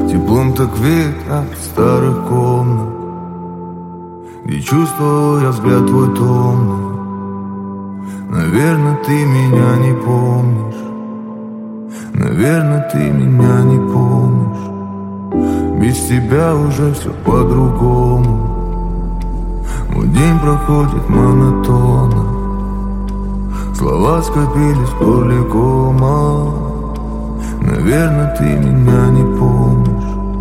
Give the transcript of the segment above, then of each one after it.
Теплом так веет от старых комнат, где чувствовал я взгляд твой томный. Наверное, ты меня не помнишь, наверное, ты меня не помнишь. Без тебя уже все по-другому. Мой день проходит монотонно, слова скопились в горле кома. Наверное, ты меня не помнишь.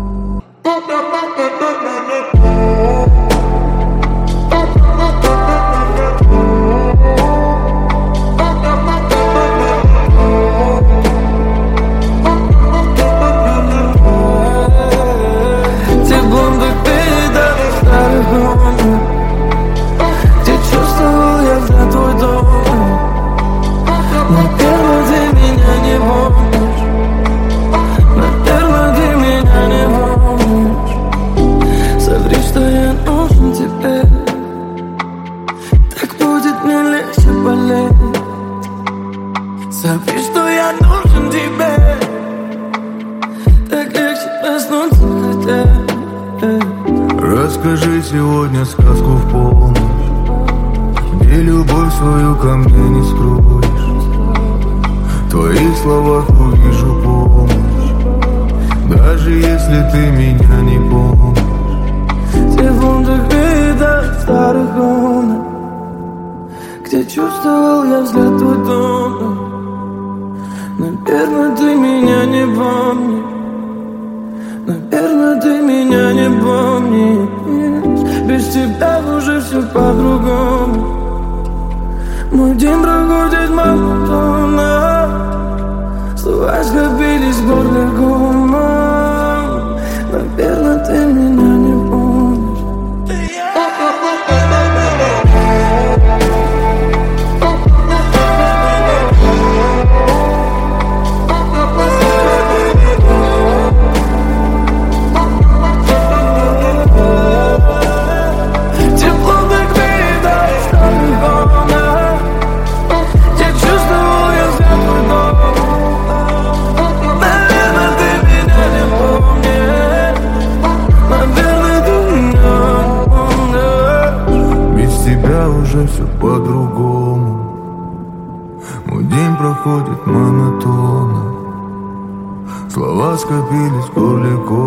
Забыть, что я нужен тебе. Так легче проснуться хотя. Расскажи сегодня сказку в полночь, где любовь свою ко мне не скроешь. В твоих словах увижу помощь, даже если ты меня не помнишь. Те фунтах вида старых комнат, где чувствовал я взгляд твой томный. Наверное, ты меня не помнишь, наверное, ты меня не помнишь. Без тебя уже все по-другому. Мой день проходит монотонно, слова скопились в горле комом. Наверное, ты меня не помнишь. Уже все по-другому. Мой день проходит монотонно, слова скопились в горле.